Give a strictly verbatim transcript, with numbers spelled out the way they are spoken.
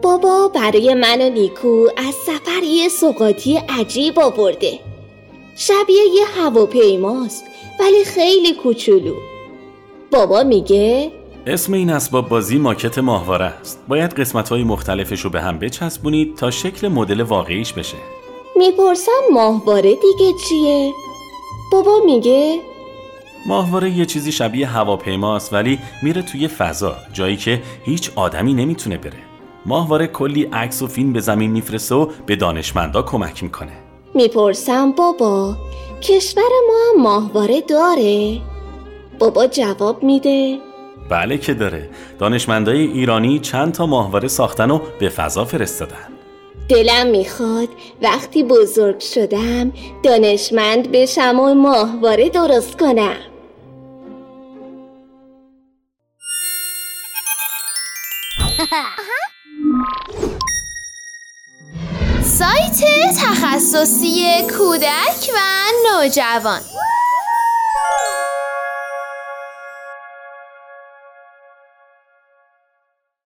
بابا برای من و نیکو از سفر یه سوغاتی عجیب آورده. شبیه یه هواپیماست ولی خیلی کوچولو. بابا میگه اسم این اسباب بازی ماکت ماهواره است. باید قسمت‌های مختلفش رو به هم بچسبونید تا شکل مدل واقعیش بشه. میپرسم ماهواره دیگه چیه؟ بابا میگه ماهواره یه چیزی شبیه هواپیماست ولی میره توی فضا، جایی که هیچ آدمی نمیتونه بره. ماهواره کلی عکس و فیلم به زمین میفرسته و به دانشمندا کمک میکنه. میپرسم بابا کشور ما هم ماهواره داره؟ بابا جواب میده بله که داره. دانشمندای ایرانی چند تا ماهواره ساختن و به فضا فرستادن. دلم میخواد وقتی بزرگ شدم دانشمند بشم و ماهواره درست کنم. سایت تخصصی کودک و نوجوان.